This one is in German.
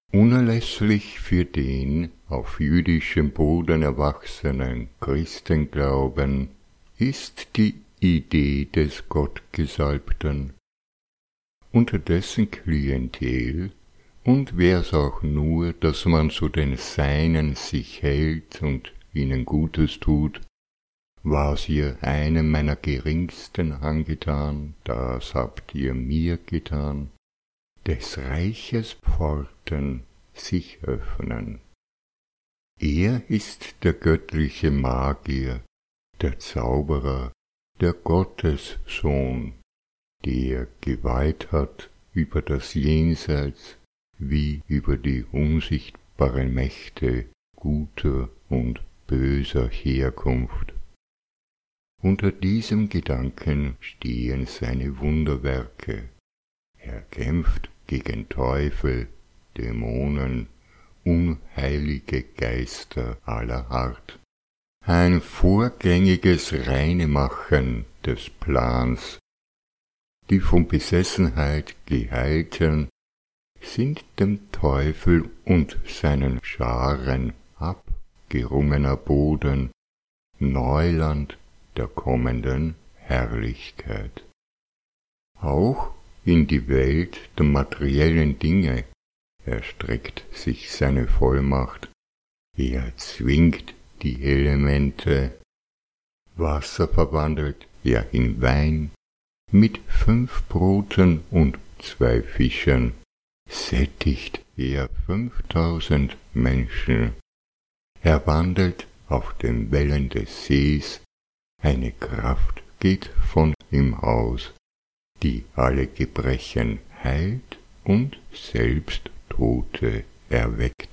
Unerlässlich für den auf jüdischem Boden erwachsenen Christenglauben ist die Idee des Gottgesalbten. Unter dessen Klientel, und wär's auch nur, dass man zu den Seinen sich hält und ihnen Gutes tut, war's ihr einem meiner Geringsten angetan, das habt ihr mir getan, des Reiches Pforten sich öffnen. Er ist der göttliche Magier, der Zauberer, der Gottessohn, der geweiht hat über das Jenseits wie über die unsichtbaren Mächte guter und böser Herkunft. Unter diesem Gedanken stehen seine Wunderwerke. Er kämpft gegen Teufel, Dämonen, unheilige Geister aller Art. Ein vorgängiges Reinemachen des Plans. Die von Besessenheit Geheilten sind dem Teufel und seinen Scharen abgerungener Boden, Neuland der kommenden Herrlichkeit. Auch in die Welt der materiellen Dinge erstreckt sich seine Vollmacht. Er zwingt die Elemente. Wasser verwandelt er in Wein, mit 5 Broten und 2 Fischen sättigt er 5000 Menschen. Er wandelt auf den Wellen des Sees, eine Kraft geht von ihm aus, die alle Gebrechen heilt und selbst Tote erweckt.